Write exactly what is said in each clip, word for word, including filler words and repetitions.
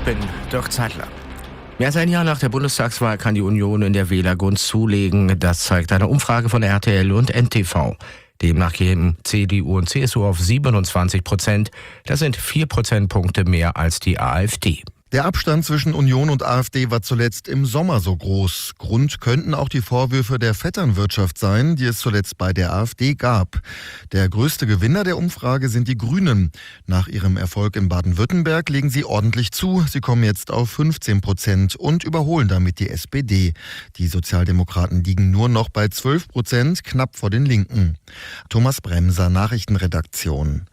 bin Dirk Zeitler. Mehr als ein Jahr nach der Bundestagswahl kann die Union in der Wählergunst zulegen. Das zeigt eine Umfrage von R T L und N T V. Demnach kämen C D U und C S U auf siebenundzwanzig Prozent. Das sind vier Prozentpunkte mehr als die AfD. Der Abstand zwischen Union und AfD war zuletzt im Sommer so groß. Grund könnten auch die Vorwürfe der Vetternwirtschaft sein, die es zuletzt bei der AfD gab. Der größte Gewinner der Umfrage sind die Grünen. Nach ihrem Erfolg in Baden-Württemberg legen sie ordentlich zu. Sie kommen jetzt auf fünfzehn Prozent und überholen damit die S P D. Die Sozialdemokraten liegen nur noch bei zwölf Prozent, knapp vor den Linken. Thomas Bremser, Nachrichtenredaktion.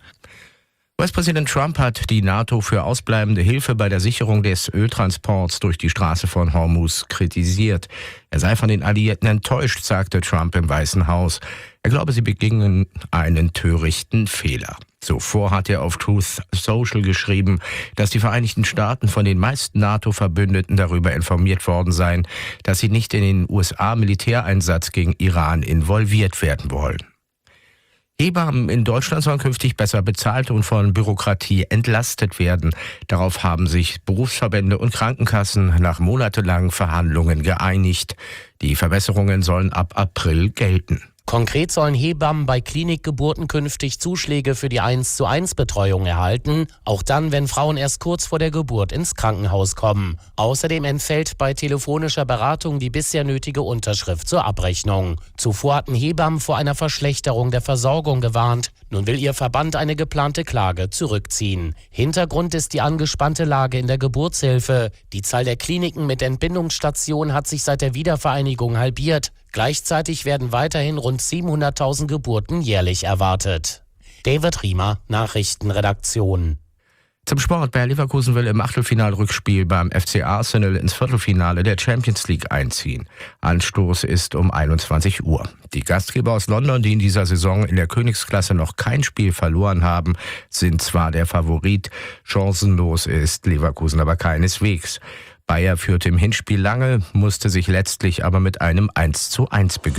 U S-Präsident Trump hat die NATO für ausbleibende Hilfe bei der Sicherung des Öltransports durch die Straße von Hormuz kritisiert. Er sei von den Alliierten enttäuscht, sagte Trump im Weißen Haus. Er glaube, sie begingen einen törichten Fehler. Zuvor hat er auf Truth Social geschrieben, dass die Vereinigten Staaten von den meisten NATO-Verbündeten darüber informiert worden seien, dass sie nicht in den U S A-Militäreinsatz gegen Iran involviert werden wollen. Hebammen in Deutschland sollen künftig besser bezahlt und von Bürokratie entlastet werden. Darauf haben sich Berufsverbände und Krankenkassen nach monatelangen Verhandlungen geeinigt. Die Verbesserungen sollen ab April gelten. Konkret sollen Hebammen bei Klinikgeburten künftig Zuschläge für die eins zu eins Betreuung erhalten, auch dann, wenn Frauen erst kurz vor der Geburt ins Krankenhaus kommen. Außerdem entfällt bei telefonischer Beratung die bisher nötige Unterschrift zur Abrechnung. Zuvor hatten Hebammen vor einer Verschlechterung der Versorgung gewarnt. Nun will ihr Verband eine geplante Klage zurückziehen. Hintergrund ist die angespannte Lage in der Geburtshilfe. Die Zahl der Kliniken mit Entbindungsstationen hat sich seit der Wiedervereinigung halbiert. Gleichzeitig werden weiterhin rund siebenhunderttausend Geburten jährlich erwartet. David Riemer, Nachrichtenredaktion. Zum Sport. Bayer Leverkusen will im Achtelfinalrückspiel beim F C Arsenal ins Viertelfinale der Champions League einziehen. Anstoß ist um einundzwanzig Uhr. Die Gastgeber aus London, die in dieser Saison in der Königsklasse noch kein Spiel verloren haben, sind zwar der Favorit. Chancenlos ist Leverkusen aber keineswegs. Bayer führte im Hinspiel lange, musste sich letztlich aber mit einem eins zu eins begnügen.